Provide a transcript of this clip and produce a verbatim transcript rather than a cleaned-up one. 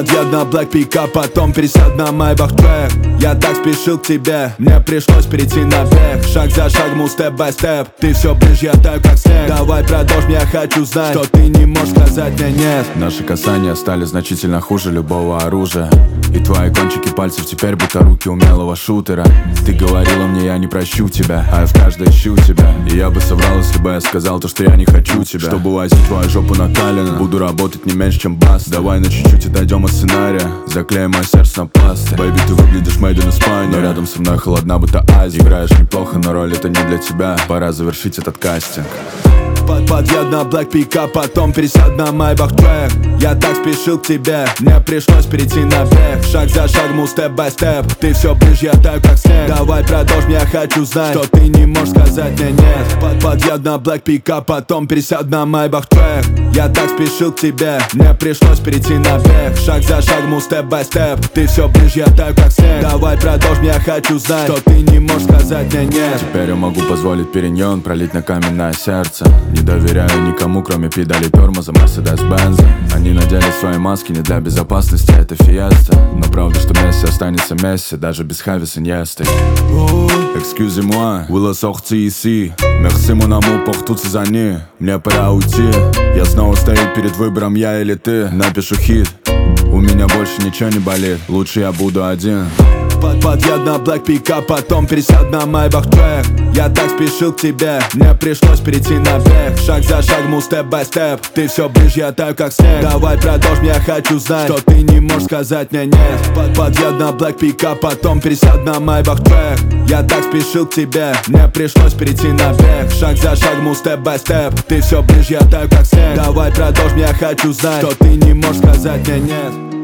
Подъеду на Black Pickup, потом пересяду на Maybach Track. Я так спешил к тебе, мне пришлось перейти на бег. Шаг за шагом, степ бай степ. Ты все ближе, я таю как снег. Давай продолжим, я хочу знать, что ты не можешь сказать мне нет. Наши касания стали значительно хуже любого оружия. И твои кончики пальцев теперь будто руки умелого шутера. Ты говорила мне, я не прощу тебя, а я в каждой ищу тебя. И я бы соврал, если бы я сказал то, что я не хочу тебя. Чтобы возить твою жопу накаленно, буду работать не меньше, чем бас. Давай на чуть-чуть и дойдем от сценария. Заклеим мое сердце на пласте. Бэйби, ты выглядишь made in España, но рядом со мной холодна, будто Азия. Играешь неплохо, но роль это не для тебя. Пора завершить этот кастинг. Подъеду на Black Pickup, потом пересяду на Maybach Track. Я так спешил к тебе, мне пришлось перейти на бег. Шаг за шагом, степ бай степ. Ты все ближе, я таю как снег. Давай продолжим, я хочу знать, что ты не можешь сказать мне нет. Подъеду на Black Pickup, потом пересяду на Maybach Track. Я так спешил к тебе, мне пришлось перейти на бег. Шаг за шагом, степ бай степ. Ты все ближе, я таю как снег. Давай продолжим, я хочу знать, что ты не можешь сказать мне нет. Теперь я могу позволить периньон пролить на каменное сердце. Не доверяю никому, кроме педалей тормоза Мерседес-Бенза. Они надели свои маски не для безопасности, это фиеста. Но правда, что Месси останется Месси, даже без Хави с Иньестой. Excusez-moi, vous la sortie ici. Merci mon amour pour toutes ces années. Мне пора уйти. Я снова стою перед выбором, я или ты. Напишу хит, у меня больше ничего не болит. Лучше я буду один. Подъеду на Black Pickup, потом пересяду на Maybach Track. Я так спешил к тебе, мне пришлось перейти на бег. Шаг за шагом, степ бай степ. Ты все ближе, я таю как снег. Давай продолжим, я хочу знать, что ты не можешь сказать мне нет. Подъеду на Black Pickup, потом пересяду на Maybach Track. Я так спешил к тебе, мне пришлось перейти на бег. Шаг за шагом, степ бай степ. Ты все ближе, я таю как снег. Давай продолжим, я хочу знать, что ты не можешь сказать мне нет.